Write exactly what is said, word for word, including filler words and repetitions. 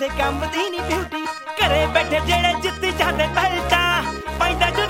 ਕਿਸੇ ਕੰਮ ਦੀ ਨੀ ਬਿਊਟੀ ਘਰੇ ਬੈਠੇ ਜਿਹੜੇ ਜਿੱਤ ਜਾਂਦੇ ਬੈਲਟਾਂ ਪੈਂਦਾ